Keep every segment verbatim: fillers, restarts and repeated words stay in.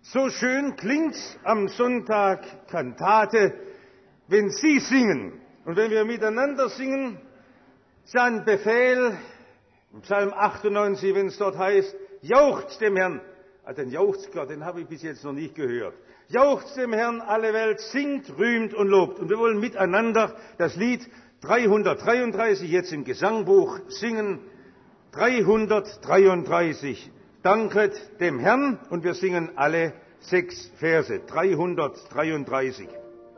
So schön klingt's am Sonntag Kantate, wenn Sie singen. Und wenn wir miteinander singen, sein Befehl, im Psalm achtundneunzig, wenn es dort heißt, jauchzt dem Herrn. Also den Jauchzchor, den habe ich bis jetzt noch nicht gehört. Jauchzt dem Herrn alle Welt, singt, rühmt und lobt. Und wir wollen miteinander das Lied dreihundertdreiunddreißig jetzt im Gesangbuch singen. dreihundertdreiunddreißig. Danket dem Herrn, und wir singen alle sechs Verse. dreihundertdreiunddreißig.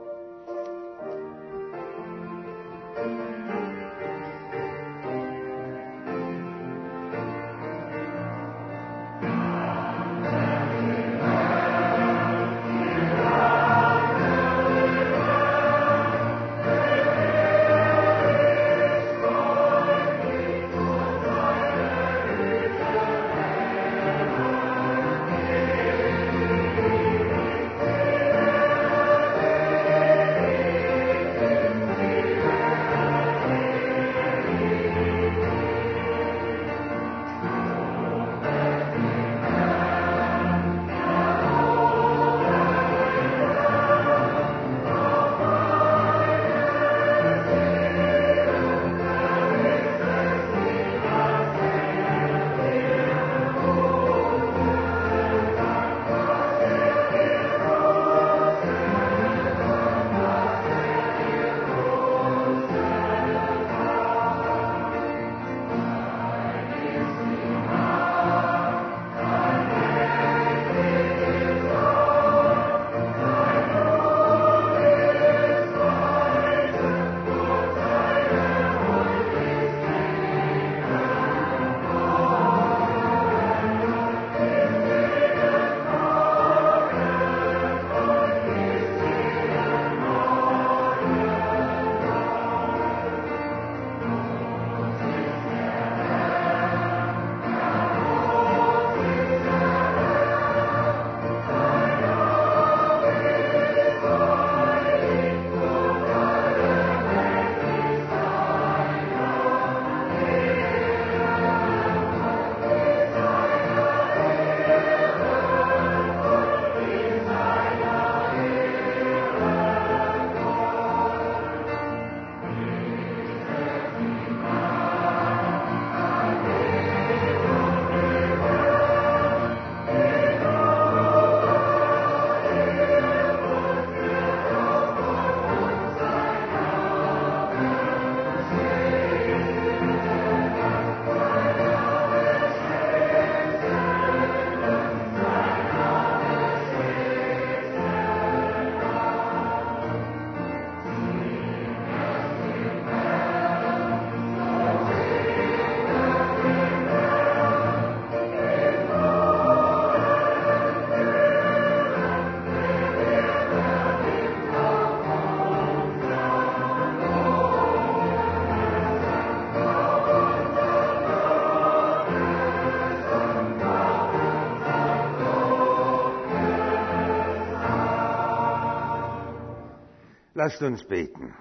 Lasst uns beten.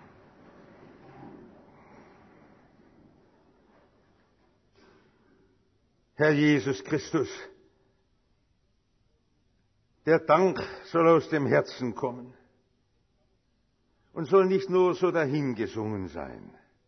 Herr Jesus Christus, der Dank soll aus dem Herzen kommen und soll nicht nur so dahingesungen sein.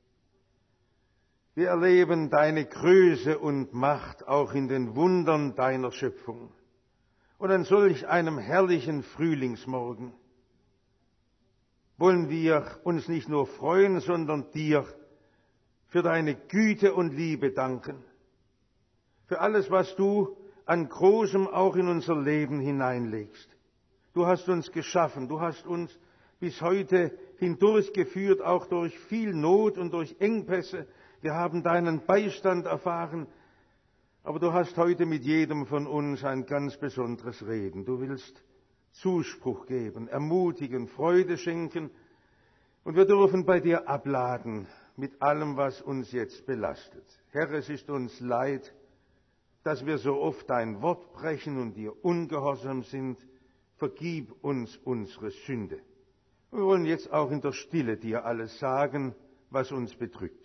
Wir erleben deine Größe und Macht auch in den Wundern deiner Schöpfung. Und an solch einem herrlichen Frühlingsmorgen wollen wir uns nicht nur freuen, sondern dir für deine Güte und Liebe danken. Für alles, was du an Großem auch in unser Leben hineinlegst. Du hast uns geschaffen, du hast uns bis heute hindurchgeführt, auch durch viel Not und durch Engpässe. Wir haben deinen Beistand erfahren, aber du hast heute mit jedem von uns ein ganz besonderes Reden. Du willst Zuspruch geben, ermutigen, Freude schenken, und wir dürfen bei dir abladen mit allem, was uns jetzt belastet. Herr, es ist uns leid, dass wir so oft dein Wort brechen und dir ungehorsam sind. Vergib uns unsere Sünde. Wir wollen jetzt auch in der Stille dir alles sagen, was uns bedrückt.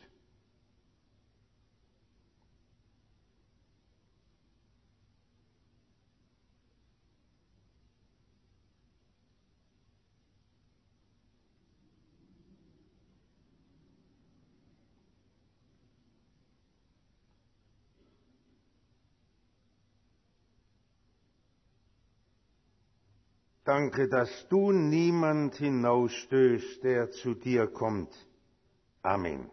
Danke, dass du niemand hinausstößt, der zu dir kommt. Amen.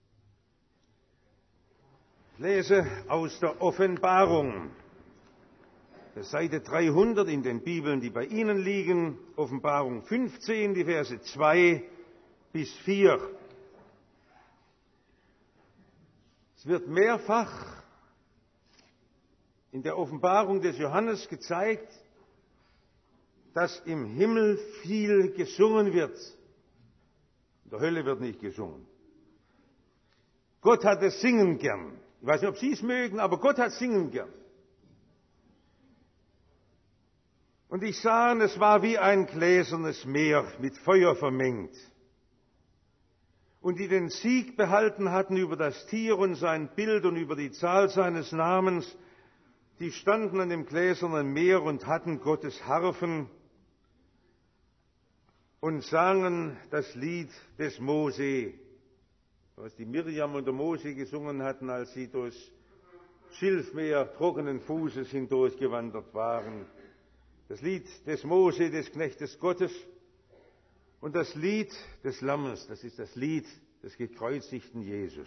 Ich lese aus der Offenbarung, Seite dreihundert in den Bibeln, die bei Ihnen liegen, Offenbarung fünfzehn, die Verse zwei bis vier. Es wird mehrfach in der Offenbarung des Johannes gezeigt, dass im Himmel viel gesungen wird. In der Hölle wird nicht gesungen. Gott hat das Singen gern. Ich weiß nicht, ob Sie es mögen, aber Gott hat Singen gern. Und ich sah, es war wie ein gläsernes Meer mit Feuer vermengt. Und die den Sieg behalten hatten über das Tier und sein Bild und über die Zahl seines Namens, die standen an dem gläsernen Meer und hatten Gottes Harfen und sangen das Lied des Mose, was die Mirjam und der Mose gesungen hatten, als sie durchs Schilfmeer trockenen Fußes hindurchgewandert waren. Das Lied des Mose, des Knechtes Gottes, und das Lied des Lammes, das ist das Lied des gekreuzigten Jesus.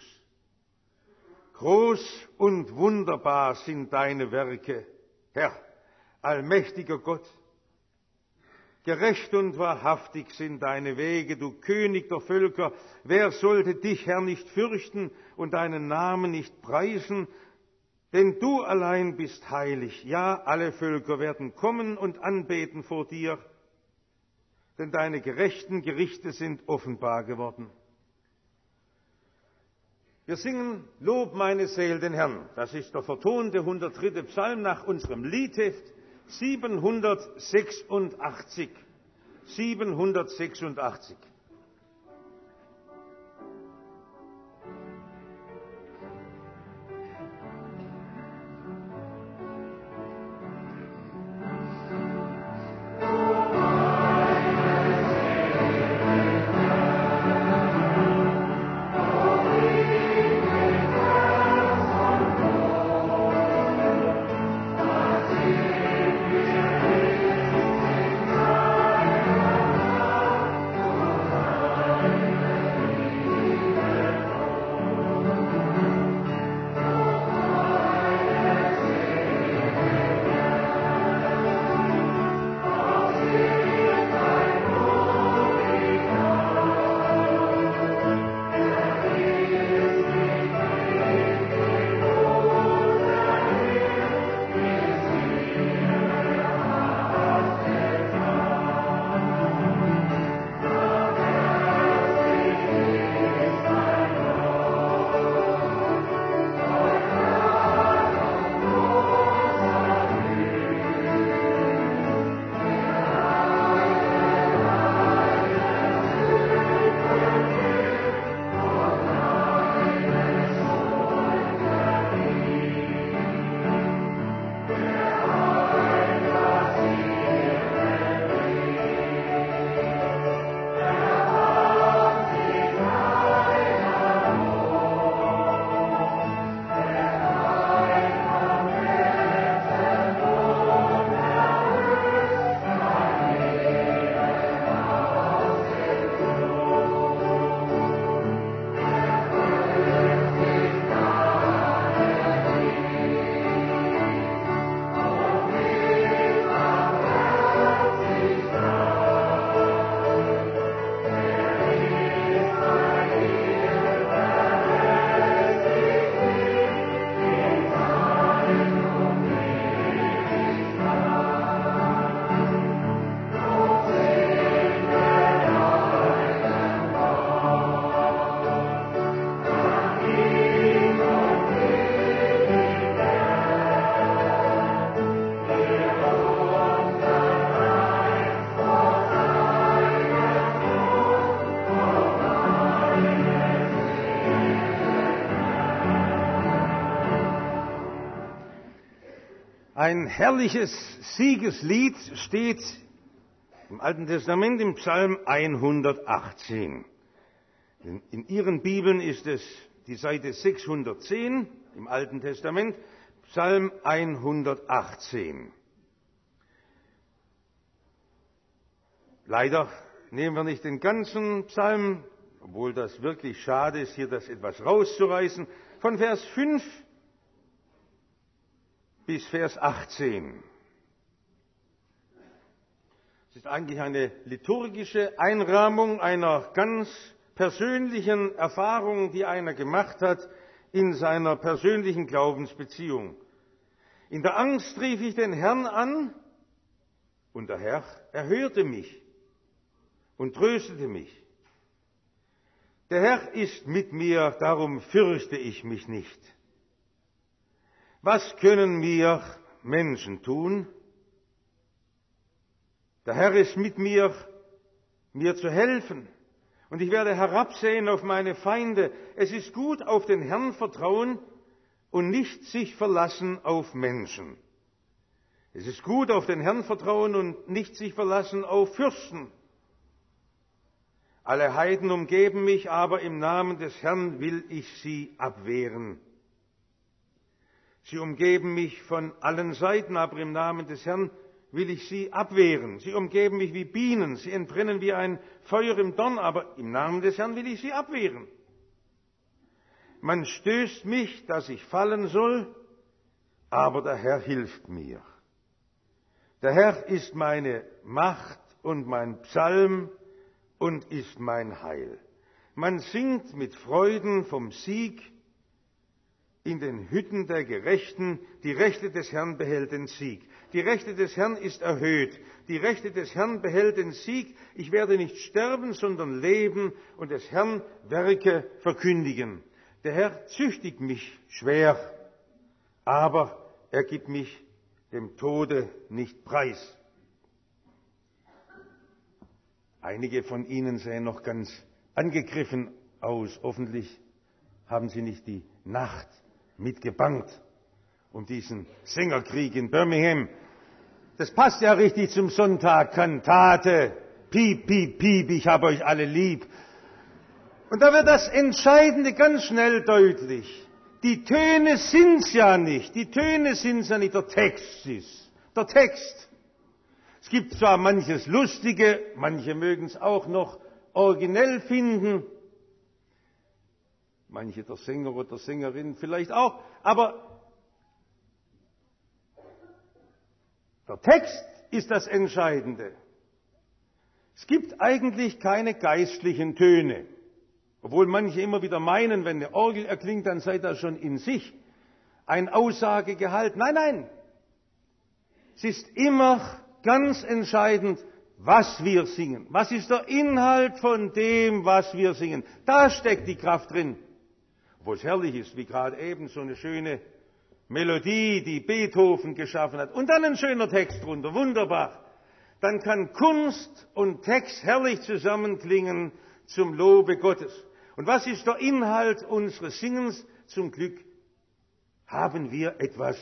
Groß und wunderbar sind deine Werke, Herr, allmächtiger Gott. Gerecht und wahrhaftig sind deine Wege, du König der Völker. Wer sollte dich, Herr, nicht fürchten und deinen Namen nicht preisen? Denn du allein bist heilig. Ja, alle Völker werden kommen und anbeten vor dir, denn deine gerechten Gerichte sind offenbar geworden. Wir singen Lob meine Seele den Herrn. Das ist der vertonte hundertdritte Psalm nach unserem Liedheft siebenhundertsechsundachtzig. siebenhundertsechsundachtzig. Ein herrliches Siegeslied steht im Alten Testament im Psalm hundertachtzehn. In Ihren Bibeln ist es die Seite sechshundertzehn im Alten Testament, Psalm hundertachtzehn. Leider nehmen wir nicht den ganzen Psalm, obwohl das wirklich schade ist, hier das etwas rauszureißen, von Vers fünf bis Vers achtzehn. Es ist eigentlich eine liturgische Einrahmung einer ganz persönlichen Erfahrung, die einer gemacht hat in seiner persönlichen Glaubensbeziehung. In der Angst rief ich den Herrn an, und der Herr erhörte mich und tröstete mich. Der Herr ist mit mir, darum fürchte ich mich nicht. Was können mir Menschen tun? Der Herr ist mit mir, mir zu helfen. Und ich werde herabsehen auf meine Feinde. Es ist gut, auf den Herrn vertrauen und nicht sich verlassen auf Menschen. Es ist gut, auf den Herrn vertrauen und nicht sich verlassen auf Fürsten. Alle Heiden umgeben mich, aber im Namen des Herrn will ich sie abwehren. Sie umgeben mich von allen Seiten, aber im Namen des Herrn will ich sie abwehren. Sie umgeben mich wie Bienen, sie entbrennen wie ein Feuer im Dorn, aber im Namen des Herrn will ich sie abwehren. Man stößt mich, dass ich fallen soll, aber der Herr hilft mir. Der Herr ist meine Macht und mein Psalm und ist mein Heil. Man singt mit Freuden vom Sieg in den Hütten der Gerechten. Die Rechte des Herrn behält den Sieg. Die Rechte des Herrn ist erhöht. Die Rechte des Herrn behält den Sieg. Ich werde nicht sterben, sondern leben und des Herrn Werke verkündigen. Der Herr züchtigt mich schwer, aber er gibt mich dem Tode nicht preis. Einige von Ihnen sehen noch ganz angegriffen aus. Hoffentlich haben Sie nicht die Nacht mitgebangt um diesen Sängerkrieg in Birmingham. Das passt ja richtig zum Sonntag. Kantate, piep, piep, piep, ich habe euch alle lieb. Und da wird das Entscheidende ganz schnell deutlich. Die Töne sind's ja nicht. Die Töne sind's ja nicht. Der Text ist. Der Text. Es gibt zwar manches Lustige, manche mögen es auch noch originell finden. Manche der Sänger oder Sängerin vielleicht auch. Aber der Text ist das Entscheidende. Es gibt eigentlich keine geistlichen Töne. Obwohl manche immer wieder meinen, wenn eine Orgel erklingt, dann sei das schon in sich ein Aussagegehalt. Nein, nein. Es ist immer ganz entscheidend, was wir singen. Was ist der Inhalt von dem, was wir singen? Da steckt die Kraft drin. Obwohl es herrlich ist, wie gerade eben so eine schöne Melodie, die Beethoven geschaffen hat. Und dann ein schöner Text drunter. Wunderbar. Dann kann Kunst und Text herrlich zusammenklingen zum Lobe Gottes. Und was ist der Inhalt unseres Singens? Zum Glück haben wir etwas,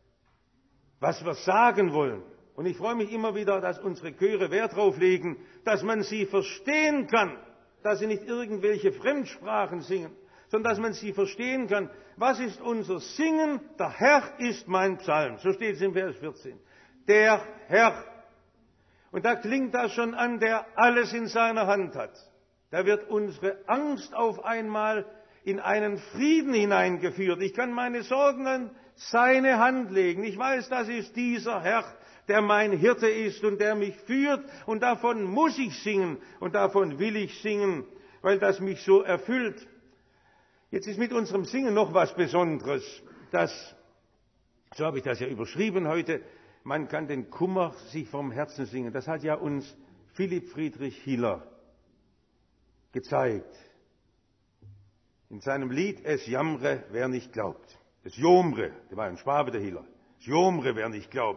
was wir sagen wollen. Und ich freue mich immer wieder, dass unsere Chöre Wert darauf legen, dass man sie verstehen kann, dass sie nicht irgendwelche Fremdsprachen singen, sondern dass man sie verstehen kann. Was ist unser Singen? Der Herr ist mein Psalm. So steht es im Vers vierzehn. Der Herr. Und da klingt das schon an, der alles in seiner Hand hat. Da wird unsere Angst auf einmal in einen Frieden hineingeführt. Ich kann meine Sorgen an seine Hand legen. Ich weiß, das ist dieser Herr, der mein Hirte ist und der mich führt. Und davon muss ich singen und davon will ich singen, weil das mich so erfüllt. Jetzt ist mit unserem Singen noch was Besonderes. Das, so habe ich das ja überschrieben heute, man kann den Kummer sich vom Herzen singen. Das hat ja uns Philipp Friedrich Hiller gezeigt. In seinem Lied Es jammre, wer nicht glaubt. Es jomre, der war ein Schwabe, der Hiller. Es jomre, wer nicht glaubt.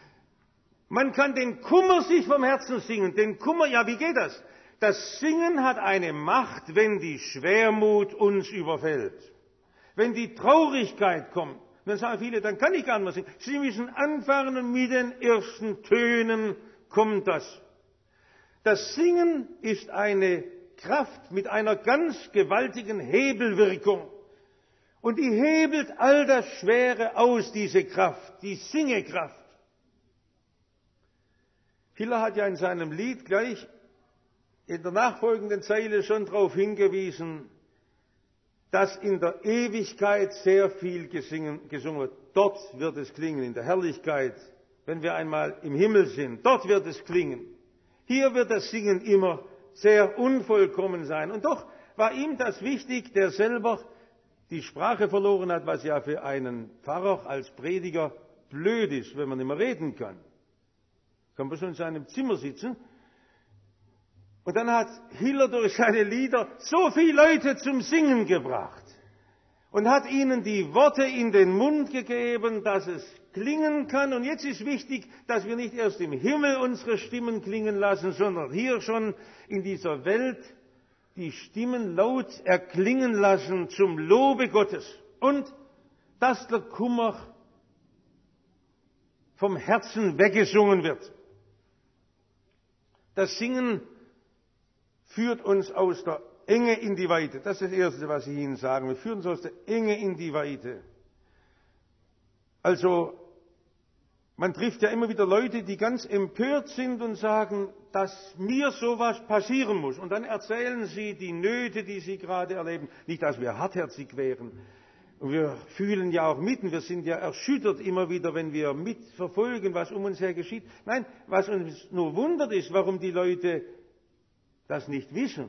Man kann den Kummer sich vom Herzen singen. Den Kummer, ja, wie geht das? Das Singen hat eine Macht, wenn die Schwermut uns überfällt. Wenn die Traurigkeit kommt. Dann sagen viele, dann kann ich gar nicht mehr singen. Sie müssen anfangen und mit den ersten Tönen kommt das. Das Singen ist eine Kraft mit einer ganz gewaltigen Hebelwirkung. Und die hebelt all das Schwere aus, diese Kraft, die Singekraft. Hiller hat ja in seinem Lied gleich in der nachfolgenden Zeile schon darauf hingewiesen, dass in der Ewigkeit sehr viel gesingen, gesungen wird. Dort wird es klingen, in der Herrlichkeit, wenn wir einmal im Himmel sind. Dort wird es klingen. Hier wird das Singen immer sehr unvollkommen sein. Und doch war ihm das wichtig, der selber die Sprache verloren hat, was ja für einen Pfarrer als Prediger blöd ist, wenn man nicht mehr reden kann. Kann man schon in seinem Zimmer sitzen. Und dann hat Hiller durch seine Lieder so viele Leute zum Singen gebracht und hat ihnen die Worte in den Mund gegeben, dass es klingen kann. Und jetzt ist wichtig, dass wir nicht erst im Himmel unsere Stimmen klingen lassen, sondern hier schon in dieser Welt die Stimmen laut erklingen lassen zum Lobe Gottes. Und dass der Kummer vom Herzen weggesungen wird. Das Singen führt uns aus der Enge in die Weite. Das ist das Erste, was ich Ihnen sagen will. Führt uns aus der Enge in die Weite. Also, man trifft ja immer wieder Leute, die ganz empört sind und sagen, dass mir sowas passieren muss. Und dann erzählen sie die Nöte, die sie gerade erleben. Nicht, dass wir hartherzig wären. Und wir fühlen ja auch mit, und wir sind ja erschüttert immer wieder, wenn wir mitverfolgen, was um uns her geschieht. Nein, was uns nur wundert ist, warum die Leute das nicht wissen,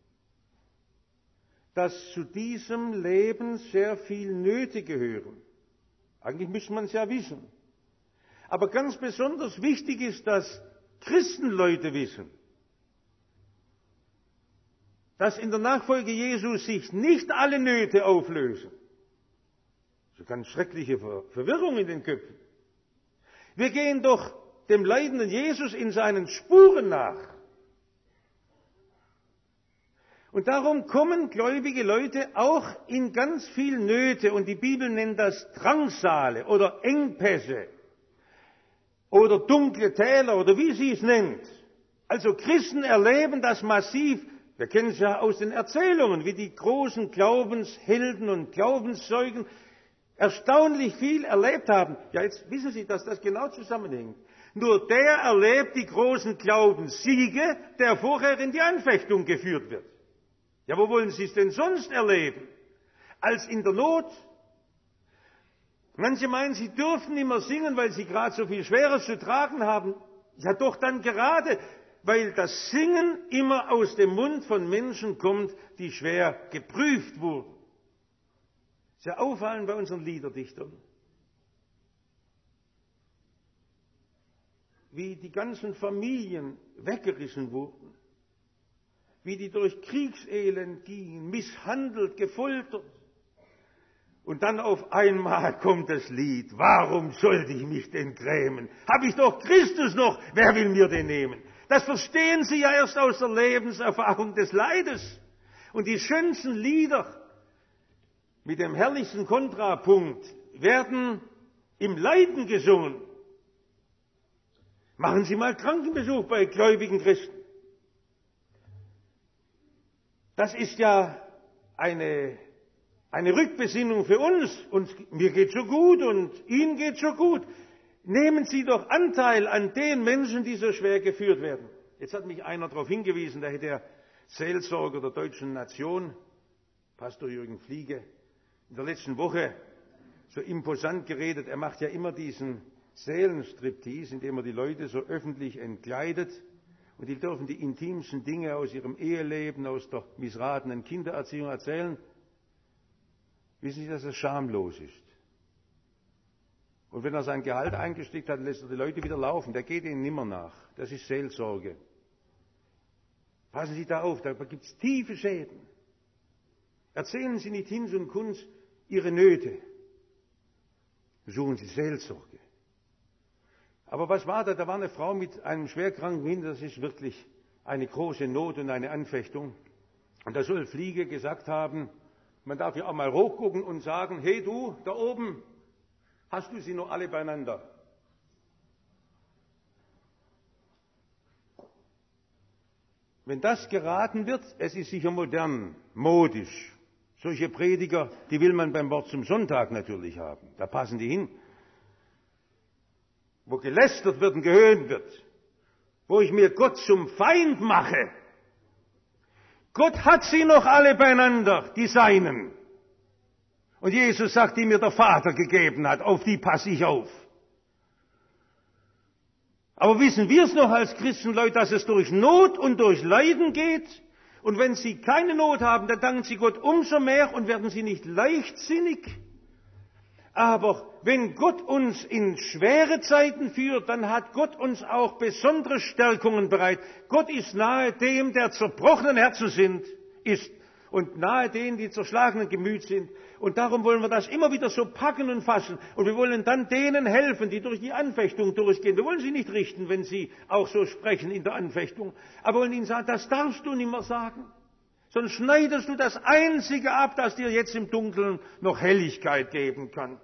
dass zu diesem Leben sehr viel Nöte gehören. Eigentlich müsste man es ja wissen. Aber ganz besonders wichtig ist, dass Christenleute wissen, dass in der Nachfolge Jesu sich nicht alle Nöte auflösen. Das ist eine ganz schreckliche Verwirrung in den Köpfen. Wir gehen doch dem leidenden Jesus in seinen Spuren nach. Und darum kommen gläubige Leute auch in ganz viel Nöte, und die Bibel nennt das Drangsale oder Engpässe oder dunkle Täler oder wie sie es nennt. Also Christen erleben das massiv. Wir kennen es ja aus den Erzählungen, wie die großen Glaubenshelden und Glaubenszeugen erstaunlich viel erlebt haben. Ja, jetzt wissen Sie, dass das genau zusammenhängt. Nur der erlebt die großen Glaubenssiege, der vorher in die Anfechtung geführt wird. Ja, wo wollen Sie es denn sonst erleben? Als in der Not. Manche meinen, sie dürfen nicht mehr singen, weil sie gerade so viel Schweres zu tragen haben. Ja, doch dann gerade, weil das Singen immer aus dem Mund von Menschen kommt, die schwer geprüft wurden. Sehr auffallend bei unseren Liederdichtern. Wie die ganzen Familien weggerissen wurden. Wie die durch Kriegselend gingen, misshandelt, gefoltert. Und dann auf einmal kommt das Lied, warum sollte ich mich denn grämen? Hab ich doch Christus noch, wer will mir den nehmen? Das verstehen Sie ja erst aus der Lebenserfahrung des Leides. Und die schönsten Lieder mit dem herrlichsten Kontrapunkt werden im Leiden gesungen. Machen Sie mal Krankenbesuch bei gläubigen Christen. Das ist ja eine, eine Rückbesinnung für uns. Und mir geht so gut und Ihnen geht so gut. Nehmen Sie doch Anteil an den Menschen, die so schwer geführt werden. Jetzt hat mich einer darauf hingewiesen, da hätte der Seelsorger der deutschen Nation, Pastor Jürgen Fliege, in der letzten Woche so imposant geredet. Er macht ja immer diesen Seelenstriptease, indem er die Leute so öffentlich entkleidet. Und die dürfen die intimsten Dinge aus ihrem Eheleben, aus der missratenen Kindererziehung erzählen. Wissen Sie, dass das schamlos ist? Und wenn er sein Gehalt eingesteckt hat, lässt er die Leute wieder laufen. Der geht ihnen nimmer nach. Das ist Seelsorge. Passen Sie da auf, da gibt es tiefe Schäden. Erzählen Sie nicht Hinz und Kunz Ihre Nöte. Suchen Sie Seelsorge. Aber was war da? Da war eine Frau mit einem schwerkranken Kind, das ist wirklich eine große Not und eine Anfechtung. Und da soll Fliege gesagt haben, man darf ja auch mal hochgucken und sagen, hey du, da oben, hast du sie noch alle beieinander? Wenn das geraten wird, es ist sicher modern, modisch. Solche Prediger, die will man beim Wort zum Sonntag natürlich haben. Da passen die hin. Wo gelästert wird und gehöhnt wird. wo ich mir Gott zum Feind mache. Gott hat sie noch alle beieinander, die Seinen. Und Jesus sagt, die mir der Vater gegeben hat, auf die passe ich auf. Aber wissen wir es noch als Christenleute, dass es durch Not und durch Leiden geht? Und wenn sie keine Not haben, dann danken sie Gott umso mehr und werden sie nicht leichtsinnig. Aber wenn Gott uns in schwere Zeiten führt, dann hat Gott uns auch besondere Stärkungen bereit. Gott ist nahe dem, der zerbrochenen Herzen sind, ist und nahe denen, die zerschlagenen Gemüt sind. Und darum wollen wir das immer wieder so packen und fassen. Und wir wollen dann denen helfen, die durch die Anfechtung durchgehen. Wir wollen sie nicht richten, wenn sie auch so sprechen in der Anfechtung. Aber wir wollen ihnen sagen, das darfst du nicht mehr sagen. Sonst schneidest du das Einzige ab, das dir jetzt im Dunkeln noch Helligkeit geben kann.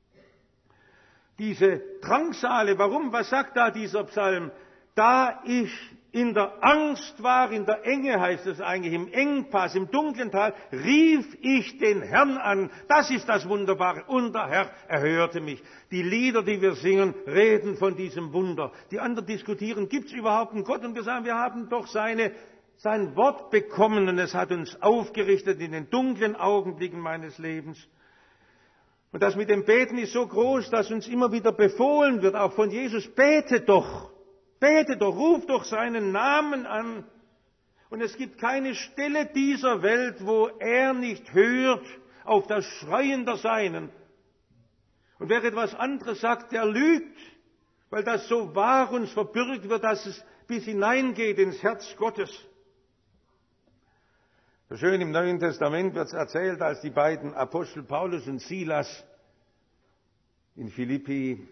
Diese Drangsale, warum? Was sagt da dieser Psalm? Da ich in der Angst war, in der Enge heißt es eigentlich, im Engpass, im dunklen Tal, rief ich den Herrn an. Das ist das Wunderbare. Und der Herr erhörte mich. Die Lieder, die wir singen, reden von diesem Wunder. Die anderen diskutieren, gibt es überhaupt einen Gott? Und wir sagen, wir haben doch seine, sein Wort bekommen und es hat uns aufgerichtet in den dunklen Augenblicken meines Lebens. Und das mit dem Beten ist so groß, dass uns immer wieder befohlen wird, auch von Jesus, bete doch. Bete doch, ruf doch seinen Namen an. Und es gibt keine Stelle dieser Welt, wo er nicht hört auf das Schreien der Seinen. Und wer etwas anderes sagt, der lügt, weil das so wahr uns verbürgt wird, dass es bis hineingeht ins Herz Gottes. So schön im Neuen Testament wird es erzählt, als die beiden Apostel Paulus und Silas in Philippi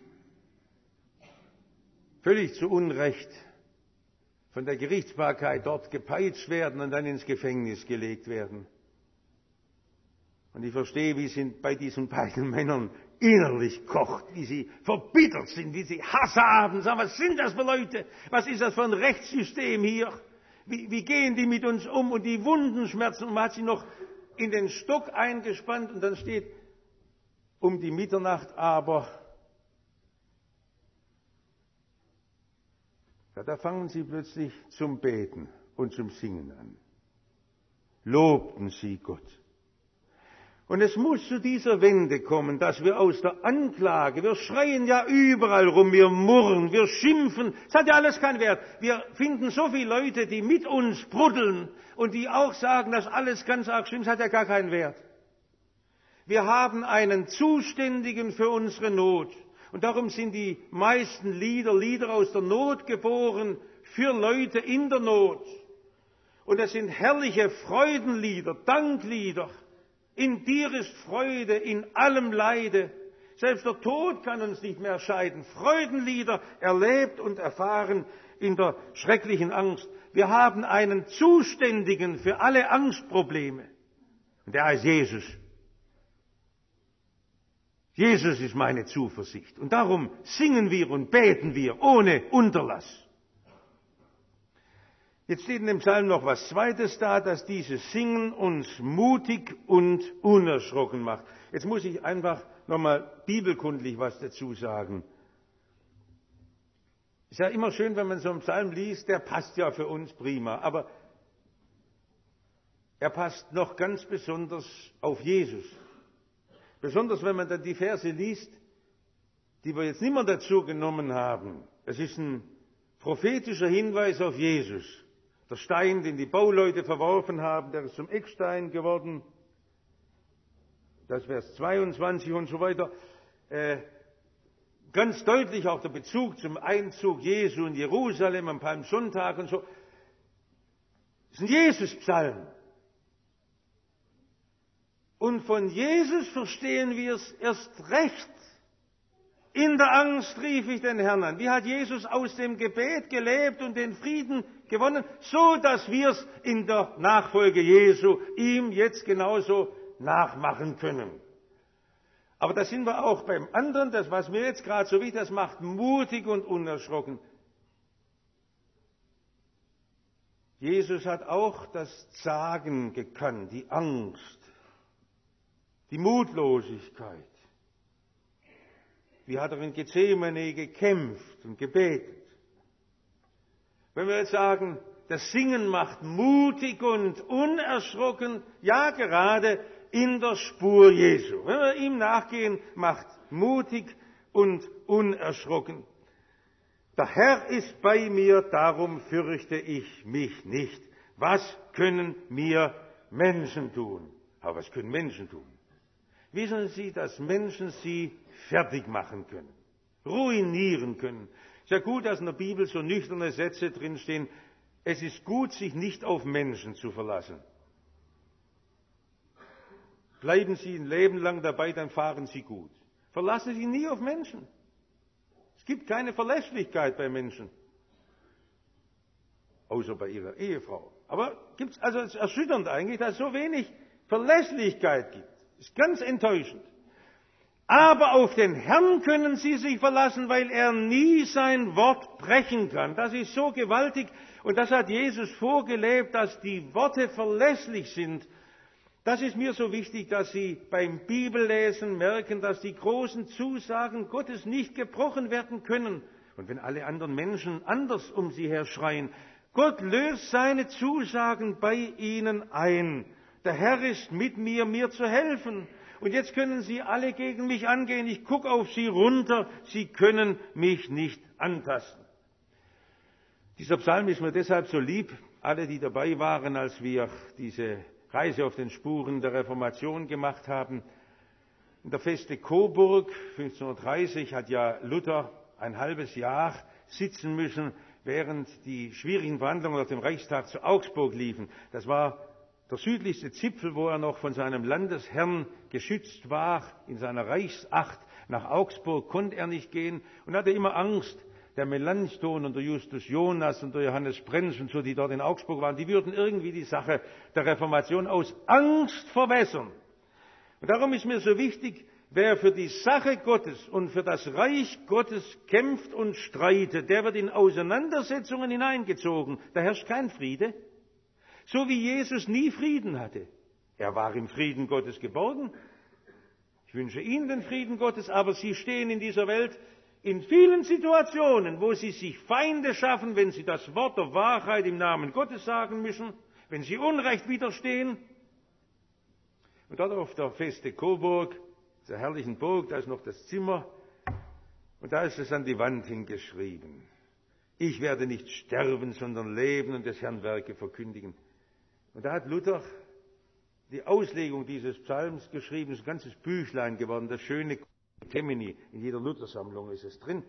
völlig zu Unrecht von der Gerichtsbarkeit dort gepeitscht werden und dann ins Gefängnis gelegt werden. Und ich verstehe, wie es bei diesen beiden Männern innerlich kocht, wie sie verbittert sind, wie sie Hass haben. Sagen, was sind das für Leute? Was ist das für ein Rechtssystem hier? Wie, wie gehen die mit uns um? Und die Wunden schmerzen. Und man hat sie noch in den Stock eingespannt und dann steht, um die Mitternacht aber, ja, da fangen sie plötzlich zum Beten und zum Singen an. Lobten sie Gott. Und es muss zu dieser Wende kommen, dass wir aus der Anklage, wir schreien ja überall rum, wir murren, wir schimpfen, es hat ja alles keinen Wert. Wir finden so viele Leute, die mit uns bruddeln und die auch sagen, dass alles ganz arg stimmt, es hat ja gar keinen Wert. Wir haben einen Zuständigen für unsere Not. Und darum sind die meisten Lieder, Lieder aus der Not geboren, für Leute in der Not. Und es sind herrliche Freudenlieder, Danklieder. In dir ist Freude, in allem Leide. Selbst der Tod kann uns nicht mehr scheiden. Freudenlieder erlebt und erfahren in der schrecklichen Angst. Wir haben einen Zuständigen für alle Angstprobleme. Und der heißt Jesus. Jesus ist meine Zuversicht. Und darum singen wir und beten wir ohne Unterlass. Jetzt steht in dem Psalm noch was Zweites da, dass dieses Singen uns mutig und unerschrocken macht. Jetzt muss ich einfach nochmal bibelkundlich was dazu sagen. Ist ja immer schön, wenn man so einen Psalm liest, der passt ja für uns prima. Aber er passt noch ganz besonders auf Jesus. Besonders wenn man dann die Verse liest, die wir jetzt nicht mehr dazu genommen haben. Es ist ein prophetischer Hinweis auf Jesus. Der Stein, den die Bauleute verworfen haben, der ist zum Eckstein geworden. Das Vers zweiundzwanzig und so weiter. Äh, ganz deutlich auch der Bezug zum Einzug Jesu in Jerusalem am Palmsonntag und so. Das ist ein Jesus-Psalm. Und von Jesus verstehen wir es erst recht. In der Angst rief ich den Herrn an. Wie hat Jesus aus dem Gebet gelebt und den Frieden gewonnen? So, dass wir es in der Nachfolge Jesu ihm jetzt genauso nachmachen können. Aber da sind wir auch beim anderen, das, was mir jetzt gerade so wichtig ist, das macht mutig und unerschrocken. Jesus hat auch das Zagen gekannt, die Angst, die Mutlosigkeit. Wie hat er in Gethsemane gekämpft und gebetet? Wenn wir jetzt sagen, das Singen macht mutig und unerschrocken, ja, gerade in der Spur Jesu. Wenn wir ihm nachgehen, macht mutig und unerschrocken. Der Herr ist bei mir, darum fürchte ich mich nicht. Was können mir Menschen tun? Aber was können Menschen tun? Wissen Sie, dass Menschen sie fertig machen können, ruinieren können? Es ist ja gut, dass in der Bibel so nüchterne Sätze drinstehen. Es ist gut, sich nicht auf Menschen zu verlassen. Bleiben Sie ein Leben lang dabei, dann fahren Sie gut. Verlassen Sie nie auf Menschen. Es gibt keine Verlässlichkeit bei Menschen. Außer bei Ihrer Ehefrau. Aber gibt es, also es ist erschütternd eigentlich, dass es so wenig Verlässlichkeit gibt. Das ist ganz enttäuschend. Aber auf den Herrn können Sie sich verlassen, weil er nie sein Wort brechen kann. Das ist so gewaltig und das hat Jesus vorgelebt, dass die Worte verlässlich sind. Das ist mir so wichtig, dass Sie beim Bibellesen merken, dass die großen Zusagen Gottes nicht gebrochen werden können. Und wenn alle anderen Menschen anders um Sie her schreien, Gott löst seine Zusagen bei ihnen ein. Der Herr ist mit mir, mir zu helfen. Und jetzt können Sie alle gegen mich angehen. Ich gucke auf Sie runter. Sie können mich nicht antasten. Dieser Psalm ist mir deshalb so lieb. Alle, die dabei waren, als wir diese Reise auf den Spuren der Reformation gemacht haben. In der Feste Coburg fünfzehnhundertdreißig hat ja Luther ein halbes Jahr sitzen müssen, während die schwierigen Verhandlungen auf dem Reichstag zu Augsburg liefen. Das war der südlichste Zipfel, wo er noch von seinem Landesherrn geschützt war. In seiner Reichsacht nach Augsburg konnte er nicht gehen und hatte immer Angst. Der Melanchthon und der Justus Jonas und der Johannes Brenz und so, die dort in Augsburg waren, die würden irgendwie die Sache der Reformation aus Angst verwässern. Und darum ist mir so wichtig, wer für die Sache Gottes und für das Reich Gottes kämpft und streitet, der wird in Auseinandersetzungen hineingezogen. Da herrscht kein Friede. So wie Jesus nie Frieden hatte. Er war im Frieden Gottes geborgen. Ich wünsche Ihnen den Frieden Gottes, aber Sie stehen in dieser Welt in vielen Situationen, wo Sie sich Feinde schaffen, wenn Sie das Wort der Wahrheit im Namen Gottes sagen müssen, wenn Sie Unrecht widerstehen. Und dort auf der Feste Coburg, dieser herrlichen Burg, da ist noch das Zimmer und da ist es an die Wand hingeschrieben. Ich werde nicht sterben, sondern leben und des Herrn Werke verkündigen. Und da hat Luther die Auslegung dieses Psalms geschrieben, ist ein ganzes Büchlein geworden, das schöne Temini, in jeder Luthersammlung ist es drin.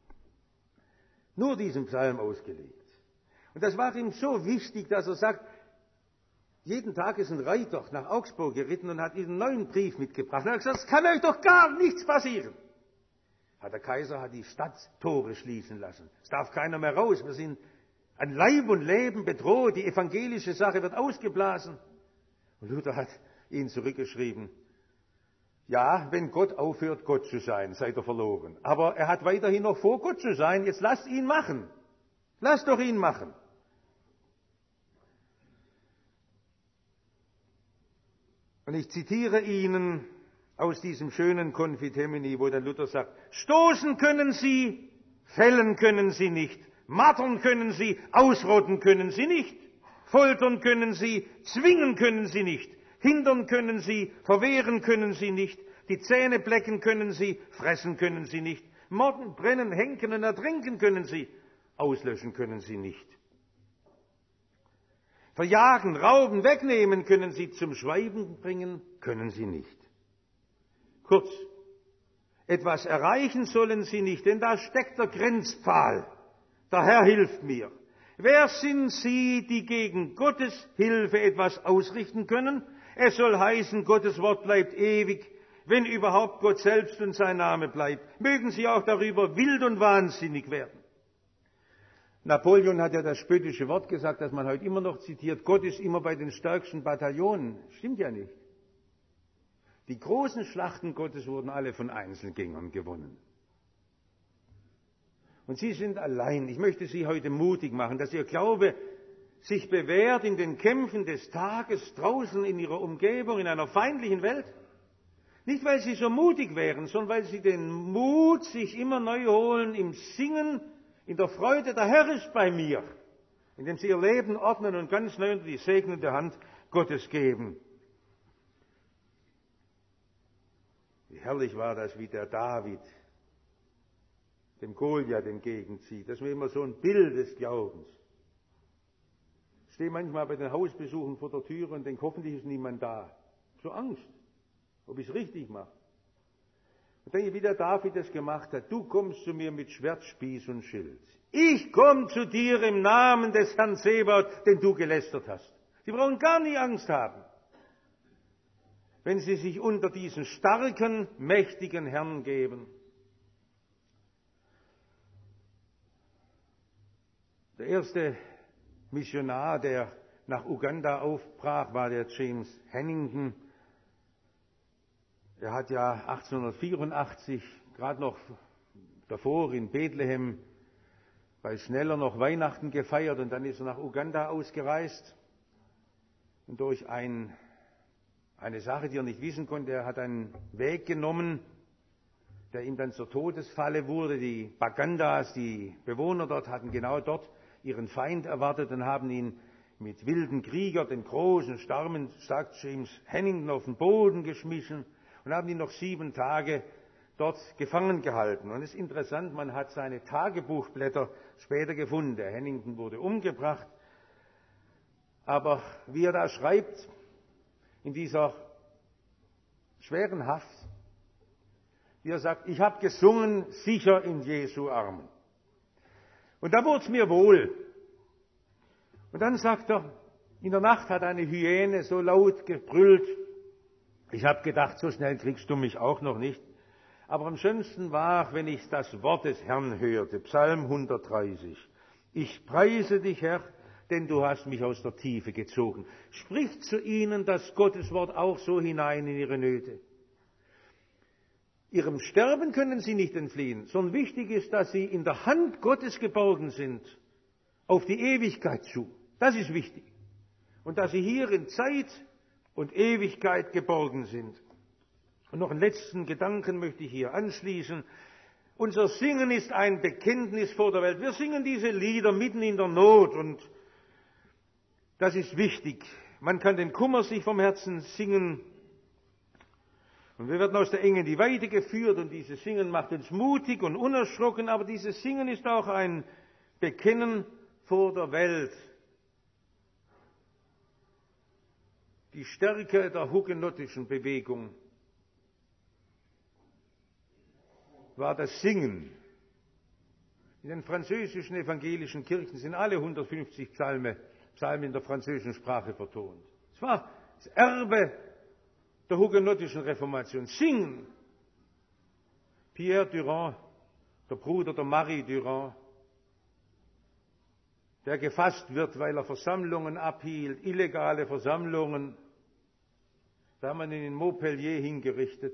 Nur diesen Psalm ausgelegt. Und das war ihm so wichtig, dass er sagt, jeden Tag ist ein Reiter nach Augsburg geritten und hat diesen neuen Brief mitgebracht. Und er hat gesagt, es kann euch doch gar nichts passieren. Der Kaiser hat die Stadttore schließen lassen. Es darf keiner mehr raus. Wir sind an Leib und Leben bedroht. Die evangelische Sache wird ausgeblasen. Und Luther hat ihnen zurückgeschrieben, ja, wenn Gott aufhört, Gott zu sein, seid ihr verloren. Aber er hat weiterhin noch vor, Gott zu sein. Jetzt lasst ihn machen. Lasst doch ihn machen. Und ich zitiere Ihnen aus diesem schönen Confitemini, wo der Luther sagt, stoßen können Sie, fällen können Sie nicht, martern können Sie, ausrotten können Sie nicht, foltern können Sie, zwingen können Sie nicht, hindern können Sie, verwehren können Sie nicht, die Zähne blecken können Sie, fressen können Sie nicht, morden, brennen, henken und ertrinken können Sie, auslöschen können Sie nicht. Verjagen, rauben, wegnehmen können Sie, zum Schweigen bringen können Sie nicht. Kurz, etwas erreichen sollen Sie nicht, denn da steckt der Grenzpfahl. Der Herr hilft mir. Wer sind Sie, die gegen Gottes Hilfe etwas ausrichten können? Es soll heißen, Gottes Wort bleibt ewig, wenn überhaupt Gott selbst und sein Name bleibt. Mögen Sie auch darüber wild und wahnsinnig werden. Napoleon hat ja das spöttische Wort gesagt, das man heute immer noch zitiert, Gott ist immer bei den stärksten Bataillonen. Stimmt ja nicht. Die großen Schlachten Gottes wurden alle von Einzelgängern gewonnen. Und Sie sind allein. Ich möchte Sie heute mutig machen, dass Ihr Glaube sich bewährt in den Kämpfen des Tages draußen in Ihrer Umgebung, in einer feindlichen Welt. Nicht, weil Sie so mutig wären, sondern weil Sie den Mut sich immer neu holen im Singen, in der Freude, der Herr ist bei mir. indem sie ihr Leben ordnen und ganz neu unter die segnende Hand Gottes geben. Wie herrlich war das, wie der David dem Goliath entgegenzieht. Das ist mir immer so ein Bild des Glaubens. Ich stehe manchmal bei den Hausbesuchen vor der Tür und denke, hoffentlich ist niemand da. So Angst, ob ich es richtig mache. Und denke, wie der David es gemacht hat. Du kommst zu mir mit Schwert, Spieß und Schild. Ich komme zu dir im Namen des Herrn Zebaoth, den du gelästert hast. Sie brauchen gar nie Angst haben, wenn sie sich unter diesen starken, mächtigen Herrn geben. Der erste Missionar, der nach Uganda aufbrach, war der James Hannington. Er hat ja achtzehnhundertvierundachtzig, gerade noch davor in Bethlehem, bei Schneller noch Weihnachten gefeiert und dann ist er nach Uganda ausgereist. Und durch ein, eine Sache, die er nicht wissen konnte, er hat einen Weg genommen, der ihm dann zur Todesfalle wurde. Die Bagandas, die Bewohner dort, hatten genau dort ihren Feind erwartet und haben ihn mit wilden Kriegern, den großen, starken, sagt James Hannington, auf den Boden geschmissen und haben ihn noch sieben Tage dort gefangen gehalten. Und es ist interessant, man hat seine Tagebuchblätter später gefunden. Der Hannington wurde umgebracht. Aber wie er da schreibt, in dieser schweren Haft, wie er sagt, ich habe gesungen, sicher in Jesu Armen. Und da wurde es mir wohl. Und dann sagt er, in der Nacht hat eine Hyäne so laut gebrüllt. Ich habe gedacht, so schnell kriegst du mich auch noch nicht. Aber am schönsten war, wenn ich das Wort des Herrn hörte, Psalm hundertdreißig. Ich preise dich, Herr, denn du hast mich aus der Tiefe gezogen. Spricht zu ihnen das Gotteswort auch so hinein in ihre Nöte. Ihrem Sterben können sie nicht entfliehen, sondern wichtig ist, dass sie in der Hand Gottes geborgen sind, auf die Ewigkeit zu. Das ist wichtig. Und dass sie hier in Zeit und Ewigkeit geborgen sind. Und noch einen letzten Gedanken möchte ich hier anschließen. Unser Singen ist ein Bekenntnis vor der Welt. Wir singen diese Lieder mitten in der Not und das ist wichtig. Man kann den Kummer sich vom Herzen singen. Und wir werden aus der Enge in die Weite geführt und dieses Singen macht uns mutig und unerschrocken, aber dieses Singen ist auch ein Bekennen vor der Welt. Die Stärke der hugenottischen Bewegung war das Singen. In den französischen evangelischen Kirchen sind alle hundertfünfzig Psalme, Psalmen in der französischen Sprache vertont. Es war das Erbe der hugenottischen Reformation. Singen. Pierre Durand, der Bruder der Marie Durand, der gefasst wird, weil er Versammlungen abhielt, illegale Versammlungen. Da haben wir ihn in Montpellier hingerichtet.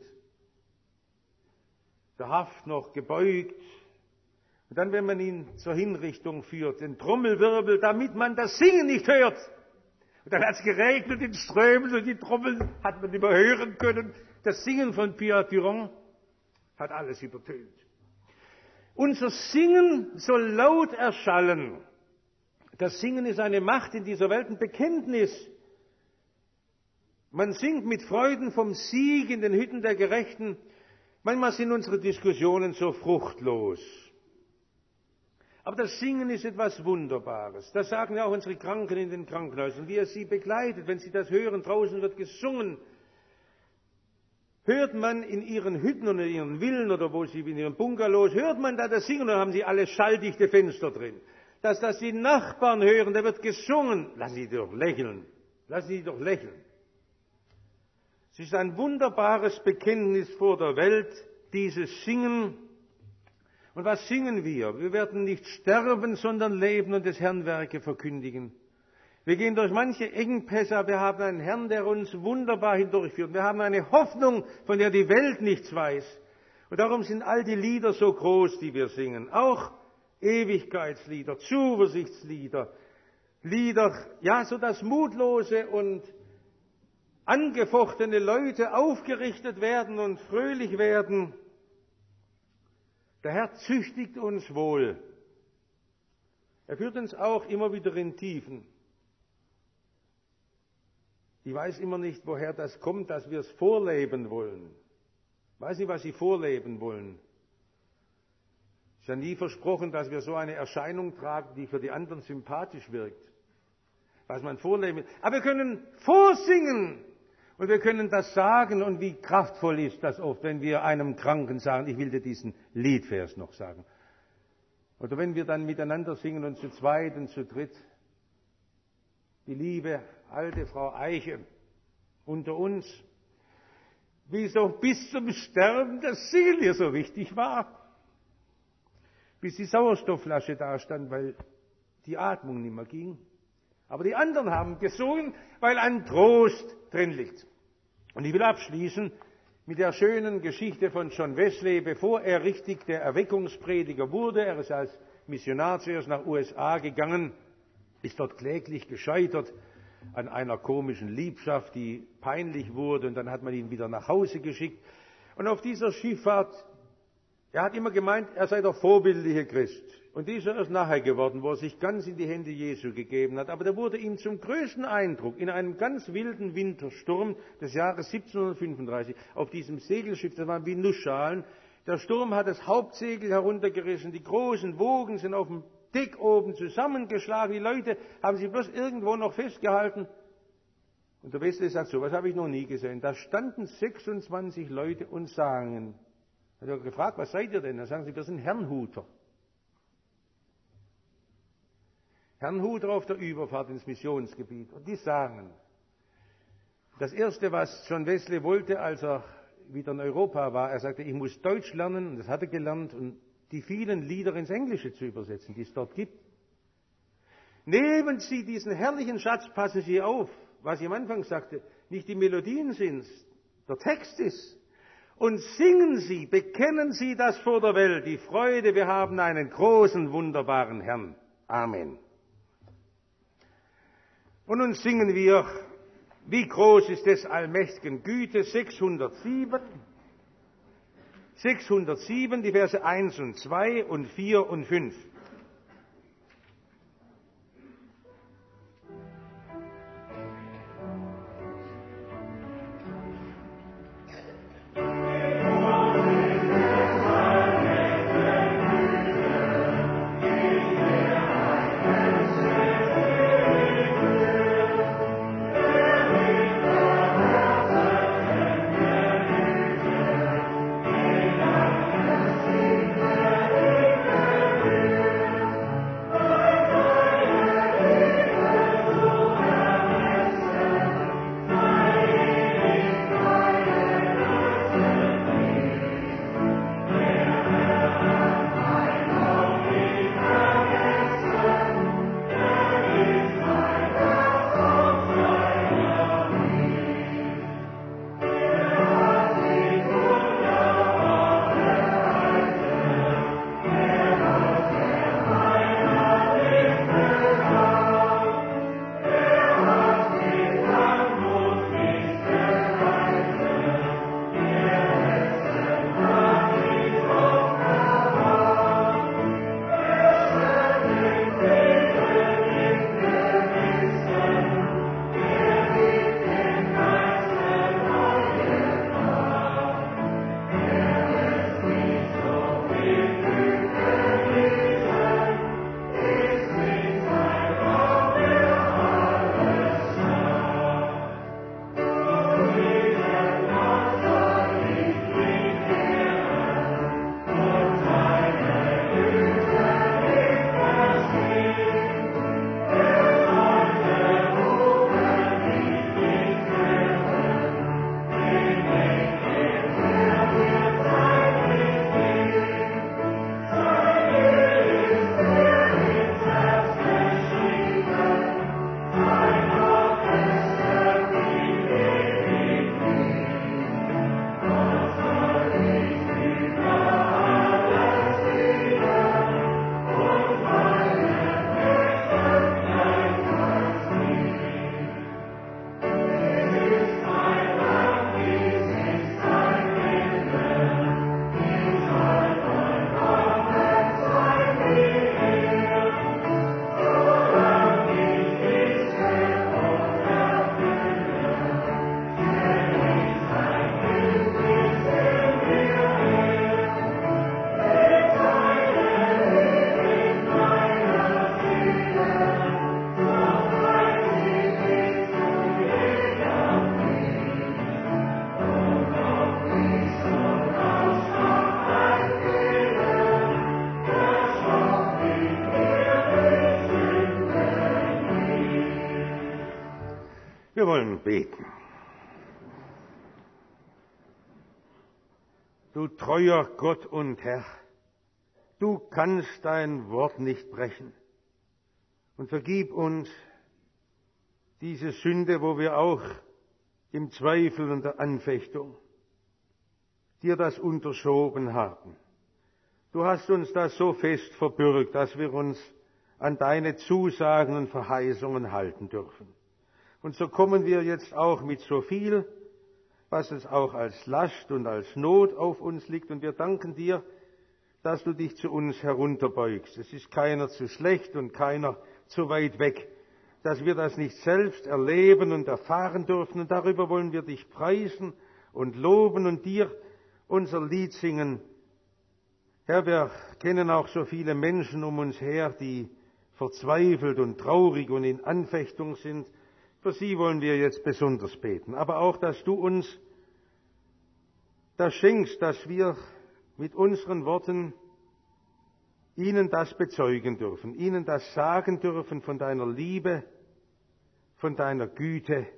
Der Haft noch gebeugt. Und dann, wenn man ihn zur Hinrichtung führt, den Trommelwirbel, damit man das Singen nicht hört. Und dann hat es geregnet in Strömen und die Trommeln hat man nicht mehr hören können. Das Singen von Pierre Durand hat alles übertönt. Unser Singen soll laut erschallen. Das Singen ist eine Macht in dieser Welt, ein Bekenntnis. Man singt mit Freuden vom Sieg in den Hütten der Gerechten. Manchmal sind unsere Diskussionen so fruchtlos. Aber das Singen ist etwas Wunderbares. Das sagen ja auch unsere Kranken in den Krankenhäusern, wie er sie begleitet. Wenn sie das hören, draußen wird gesungen. Hört man in ihren Hütten oder in ihren Villen oder wo sie in ihren Bungalows, hört man da das Singen, und dann haben sie alle schalldichte Fenster drin. Dass das die Nachbarn hören, da wird gesungen. Lassen Sie doch lächeln. Lassen Sie doch lächeln. Es ist ein wunderbares Bekenntnis vor der Welt, dieses Singen. Und was singen wir? Wir werden nicht sterben, sondern leben und des Herrn Werke verkündigen. Wir gehen durch manche Engpässe, aber wir haben einen Herrn, der uns wunderbar hindurchführt. Wir haben eine Hoffnung, von der die Welt nichts weiß. Und darum sind all die Lieder so groß, die wir singen. Auch Ewigkeitslieder, Zuversichtslieder, Lieder, ja, so dass mutlose und angefochtene Leute aufgerichtet werden und fröhlich werden. Der Herr züchtigt uns wohl. Er führt uns auch immer wieder in Tiefen. Ich weiß immer nicht, woher das kommt, dass wir es vorleben wollen. Ich weiß nicht, was Sie vorleben wollen. Es ist ja nie versprochen, dass wir so eine Erscheinung tragen, die für die anderen sympathisch wirkt. Was man vorleben will. Aber wir können vorsingen. Und wir können das sagen. Und wie kraftvoll ist das oft, wenn wir einem Kranken sagen, ich will dir diesen Liedvers noch sagen. Oder wenn wir dann miteinander singen und zu zweit und zu dritt. Die liebe alte Frau Eiche unter uns, wie so bis zum Sterben das Singen ihr so wichtig war, bis die Sauerstoffflasche da stand, weil die Atmung nicht mehr ging. Aber die anderen haben gesungen, weil ein Trost drin liegt. Und ich will abschließen mit der schönen Geschichte von John Wesley, bevor er richtig der Erweckungsprediger wurde. Er ist als Missionar zuerst nach U S A gegangen, ist dort kläglich gescheitert an einer komischen Liebschaft, die peinlich wurde, und dann hat man ihn wieder nach Hause geschickt. Und auf dieser Schifffahrt, er hat immer gemeint, er sei der vorbildliche Christ. Und dieser ist nachher geworden, wo er sich ganz in die Hände Jesu gegeben hat. Aber der wurde ihm zum größten Eindruck in einem ganz wilden Wintersturm des Jahres siebzehnhundertfünfunddreißig auf diesem Segelschiff, das waren wie Nussschalen. Der Sturm hat das Hauptsegel heruntergerissen, die großen Wogen sind auf dem Deck oben zusammengeschlagen, die Leute haben sich bloß irgendwo noch festgehalten. Und der Wesley sagt, so was habe ich noch nie gesehen. Da standen sechsundzwanzig Leute und sangen. Er hat gefragt, was seid ihr denn? Da sagen sie, wir sind Herrnhuter. Herrnhuter auf der Überfahrt ins Missionsgebiet. Und die sangen. Das Erste, was John Wesley wollte, als er wieder in Europa war, er sagte, ich muss Deutsch lernen, und das hat er gelernt, und die vielen Lieder ins Englische zu übersetzen, die es dort gibt. Nehmen Sie diesen herrlichen Schatz, passen Sie auf, was ich am Anfang sagte, nicht die Melodien sind, der Text ist. Und singen Sie, bekennen Sie das vor der Welt, die Freude, wir haben einen großen, wunderbaren Herrn. Amen. Und nun singen wir, wie groß ist des allmächtigen Güte, sechshundertsieben. sechshundertsieben, die Verse eins und zwei und vier und fünf. Wir wollen beten. Du treuer Gott und Herr, du kannst dein Wort nicht brechen. Und vergib uns diese Sünde, wo wir auch im Zweifel und der Anfechtung dir das unterschoben haben. Du hast uns das so fest verbürgt, dass wir uns an deine Zusagen und Verheißungen halten dürfen. Und so kommen wir jetzt auch mit so viel, was es auch als Last und als Not auf uns liegt. Und wir danken dir, dass du dich zu uns herunterbeugst. Es ist keiner zu schlecht und keiner zu weit weg, dass wir das nicht selbst erleben und erfahren dürfen. Und darüber wollen wir dich preisen und loben und dir unser Lied singen. Herr, wir kennen auch so viele Menschen um uns her, die verzweifelt und traurig und in Anfechtung sind. Für sie wollen wir jetzt besonders beten. Aber auch, dass du uns das schenkst, dass wir mit unseren Worten ihnen das bezeugen dürfen, ihnen das sagen dürfen von deiner Liebe, von deiner Güte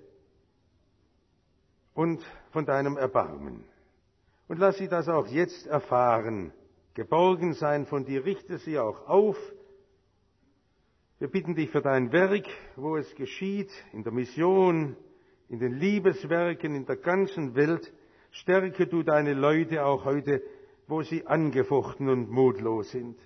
und von deinem Erbarmen. Und lass sie das auch jetzt erfahren, geborgen sein von dir, richte sie auch auf. Wir bitten dich für dein Werk, wo es geschieht, in der Mission, in den Liebeswerken, in der ganzen Welt. Stärke du deine Leute auch heute, wo sie angefochten und mutlos sind.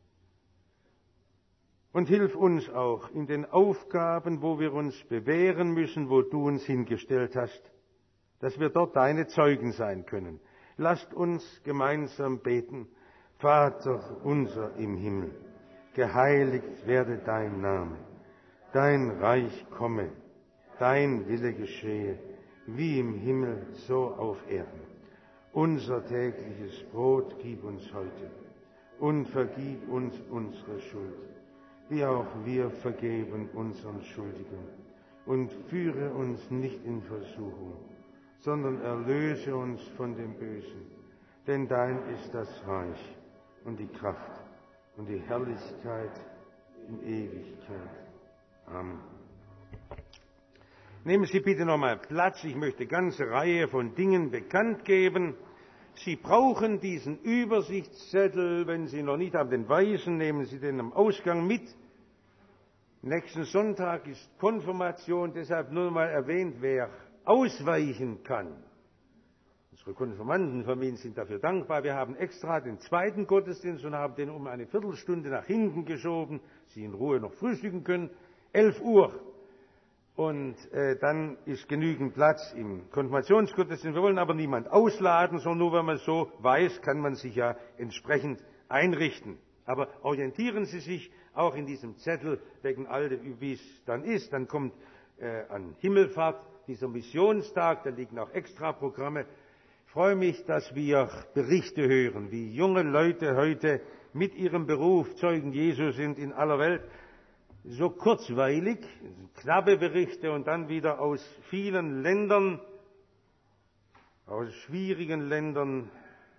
Und hilf uns auch in den Aufgaben, wo wir uns bewähren müssen, wo du uns hingestellt hast, dass wir dort deine Zeugen sein können. Lasst uns gemeinsam beten. Vater unser im Himmel, geheiligt werde dein Name, dein Reich komme, dein Wille geschehe, wie im Himmel, so auf Erden. Unser tägliches Brot gib uns heute und vergib uns unsere Schuld, wie auch wir vergeben unseren Schuldigen. Und führe uns nicht in Versuchung, sondern erlöse uns von dem Bösen. Denn dein ist das Reich und die Kraft und die Herrlichkeit in Ewigkeit. Amen. Nehmen Sie bitte nochmal Platz. Ich möchte eine ganze Reihe von Dingen bekannt geben. Sie brauchen diesen Übersichtszettel, wenn Sie noch nicht haben, den weißen, nehmen Sie den am Ausgang mit. Nächsten Sonntag ist Konfirmation, deshalb nur mal erwähnt, wer ausweichen kann. Unsere Konfirmandenfamilien sind dafür dankbar. Wir haben extra den zweiten Gottesdienst und haben den um eine Viertelstunde nach hinten geschoben. Sie in Ruhe noch frühstücken können. elf Uhr. Und äh, dann ist genügend Platz im Konfirmationsgottesdienst. Wir wollen aber niemand ausladen, sondern nur wenn man so weiß, kann man sich ja entsprechend einrichten. Aber orientieren Sie sich auch in diesem Zettel wegen all dem, wie es dann ist. Dann kommt äh, an Himmelfahrt dieser Missionstag, da liegen auch Extraprogramme. Ich freue mich, dass wir Berichte hören, wie junge Leute heute mit ihrem Beruf Zeugen Jesu sind in aller Welt. So kurzweilig, knappe Berichte und dann wieder aus vielen Ländern, aus schwierigen Ländern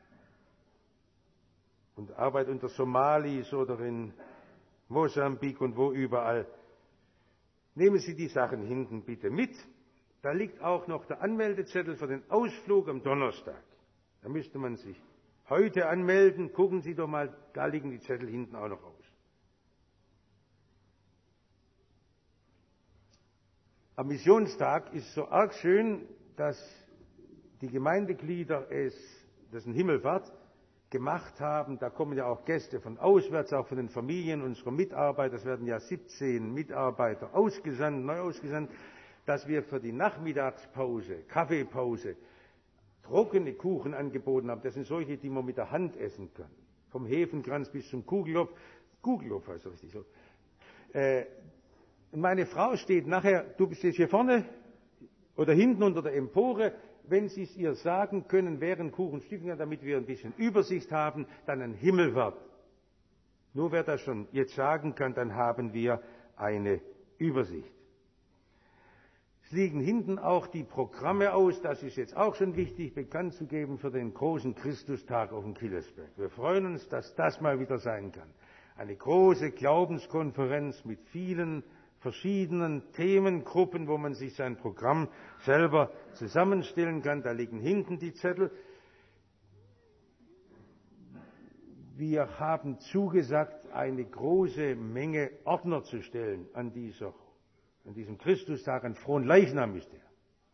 und Arbeit unter Somalis oder in Mosambik und wo überall. Nehmen Sie die Sachen hinten bitte mit. Da liegt auch noch der Anmeldezettel für den Ausflug am Donnerstag. Da müsste man sich heute anmelden. Gucken Sie doch mal, da liegen die Zettel hinten auch noch aus. Am Missionstag ist so arg schön, dass die Gemeindeglieder es, das ist ein Himmelfahrt, gemacht haben. Da kommen ja auch Gäste von auswärts, auch von den Familien unserer Mitarbeiter. Es werden ja siebzehn Mitarbeiter ausgesandt, neu ausgesandt, dass wir für die Nachmittagspause, Kaffeepause, trockene Kuchen angeboten haben. Das sind solche, die man mit der Hand essen kann. Vom Hefenkranz bis zum Kugelhopf. Kugelhopf heißt das richtig so. Äh, Meine Frau steht nachher, du stehst hier vorne oder hinten unter der Empore, wenn Sie es ihr sagen können, während Kuchenstücken, damit wir ein bisschen Übersicht haben, dann ein Himmelfahrt. Nur wer das schon jetzt sagen kann, dann haben wir eine Übersicht. Es liegen hinten auch die Programme aus, das ist jetzt auch schon wichtig, bekannt zu geben für den großen Christustag auf dem Killersberg. Wir freuen uns, dass das mal wieder sein kann. Eine große Glaubenskonferenz mit vielen verschiedenen Themengruppen, wo man sich sein Programm selber zusammenstellen kann. Da liegen hinten die Zettel. Wir haben zugesagt, eine große Menge Ordner zu stellen an, dieser, an diesem Christustag. An Fronleichnam ist der.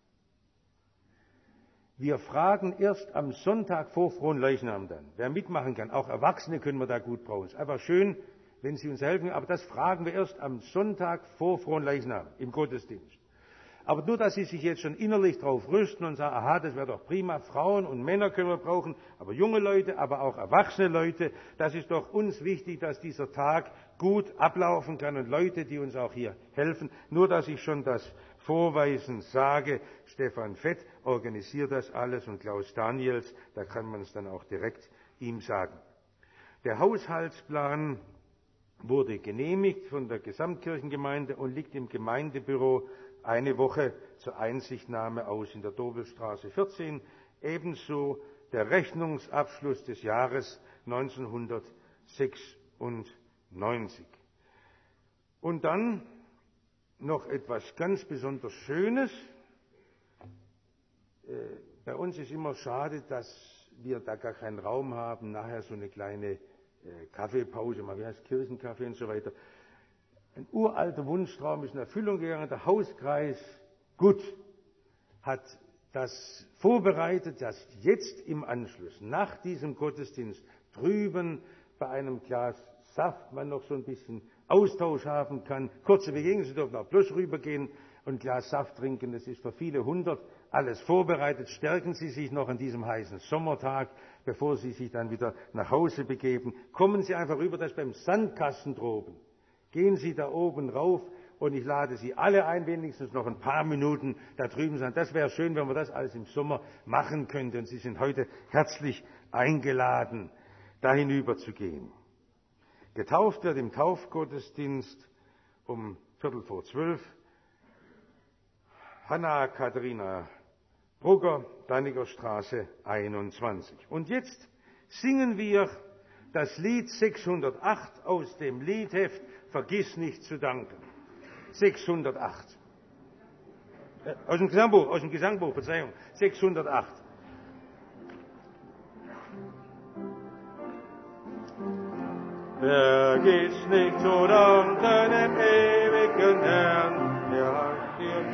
Wir fragen erst am Sonntag vor Fronleichnam dann, wer mitmachen kann. Auch Erwachsene können wir da gut brauchen. Es ist einfach schön, wenn Sie uns helfen, aber das fragen wir erst am Sonntag vor Fronleichnam im Gottesdienst. Aber nur, dass Sie sich jetzt schon innerlich drauf rüsten und sagen, aha, das wäre doch prima, Frauen und Männer können wir brauchen, aber junge Leute, aber auch erwachsene Leute, das ist doch uns wichtig, dass dieser Tag gut ablaufen kann und Leute, die uns auch hier helfen. Nur, dass ich schon das Vorweisen sage, Stefan Fett organisiert das alles und Klaus Daniels, da kann man es dann auch direkt ihm sagen. Der Haushaltsplan wurde genehmigt von der Gesamtkirchengemeinde und liegt im Gemeindebüro eine Woche zur Einsichtnahme aus in der Dobelstraße vierzehn, ebenso der Rechnungsabschluss des Jahres neunzehnhundertsechsundneunzig. Und dann noch etwas ganz besonders Schönes. Bei uns ist immer schade, dass wir da gar keinen Raum haben, nachher so eine kleine Kaffeepause, mal wie heißt Kirchenkaffee und so weiter. Ein uralter Wunschtraum ist in Erfüllung gegangen. Der Hauskreis Gut hat das vorbereitet, dass jetzt im Anschluss, nach diesem Gottesdienst, drüben bei einem Glas Saft man noch so ein bisschen Austausch haben kann. Kurze Begegnung, Sie dürfen auch bloß rübergehen und ein Glas Saft trinken. Das ist für viele hundert alles vorbereitet. Stärken Sie sich noch an diesem heißen Sommertag, bevor Sie sich dann wieder nach Hause begeben. Kommen Sie einfach rüber, das ist beim Sandkasten droben. Gehen Sie da oben rauf und ich lade Sie alle ein, wenigstens noch ein paar Minuten da drüben sein. Das wäre schön, wenn wir das alles im Sommer machen könnten. Und Sie sind heute herzlich eingeladen, da hinüber zu gehen. Getauft wird im Taufgottesdienst um Viertel vor zwölf Hanna Katharina Brugger, Danniger Straße einundzwanzig. Und jetzt singen wir das Lied sechshundertacht aus dem Liedheft Vergiss nicht zu danken. sechshundertacht. Äh, aus dem Gesangbuch, aus dem Gesangbuch, Verzeihung. sechshundertacht. Vergiss nicht zu danken dem ewigen Herrn, der hat dir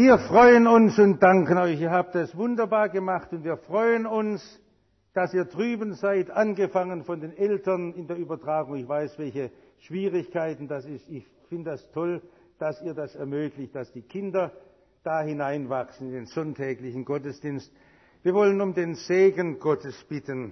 Wir freuen uns und danken euch. Ihr habt es wunderbar gemacht und wir freuen uns, dass ihr drüben seid, angefangen von den Eltern in der Übertragung. Ich weiß, welche Schwierigkeiten das ist. Ich finde das toll, dass ihr das ermöglicht, dass die Kinder da hineinwachsen in den sonntäglichen Gottesdienst. Wir wollen um den Segen Gottes bitten.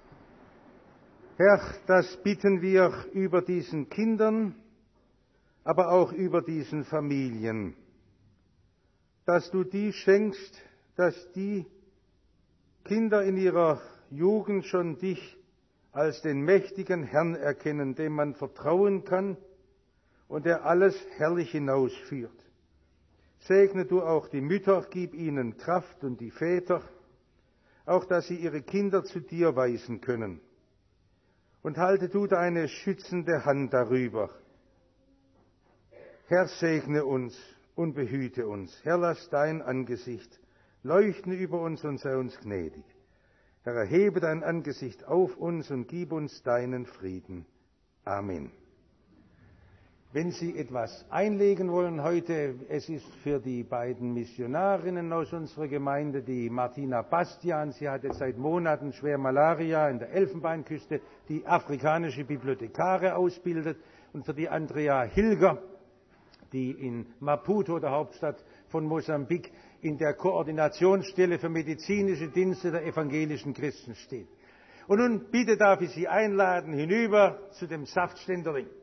Herr, das bitten wir über diesen Kindern, aber auch über diesen Familien, dass du die schenkst, dass die Kinder in ihrer Jugend schon dich als den mächtigen Herrn erkennen, dem man vertrauen kann und der alles herrlich hinausführt. Segne du auch die Mütter, gib ihnen Kraft und die Väter, auch dass sie ihre Kinder zu dir weisen können. Und halte du deine schützende Hand darüber. Herr, segne uns und behüte uns. Herr, lass dein Angesicht leuchten über uns und sei uns gnädig. Herr, erhebe dein Angesicht auf uns und gib uns deinen Frieden. Amen. Wenn Sie etwas einlegen wollen heute, es ist für die beiden Missionarinnen aus unserer Gemeinde, die Martina Bastian, sie hat jetzt seit Monaten schwer Malaria in der Elfenbeinküste, die afrikanische Bibliothekare ausbildet, und für die Andrea Hilger, die in Maputo, der Hauptstadt von Mosambik, in der Koordinationsstelle für medizinische Dienste der evangelischen Christen steht. Und nun bitte darf ich Sie einladen hinüber zu dem Saftständerling.